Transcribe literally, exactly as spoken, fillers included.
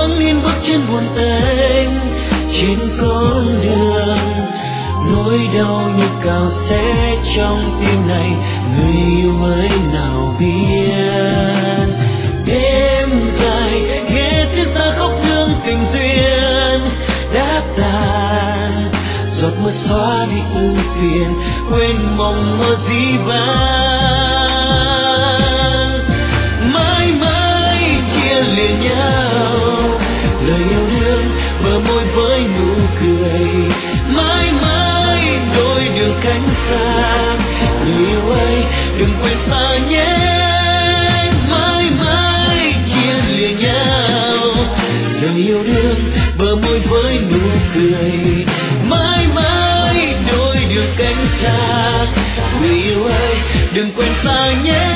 vững yên bước chân buồn tênh trên con đường. Nỗi đau như cào xé trong tim này, người yêu ơi nào biết. Đêm dài nghe tiếng ta khóc thương tình duyên đã tàn, giọt mưa xóa đi ưu phiền, quên mộng mơ dĩ vãng. Mãi mãi chia lìa nhau, lời yêu đương bờ môi với nụ cười. Mãi mãi đôi đường cánh xa, người yêu ơi đừng quên ta nhé. Mãi mãi chia lìa nhau, lời yêu đương bờ môi với nụ cười. Mãi mãi đôi đường cánh xa, người yêu ơi đừng quên ta nhé.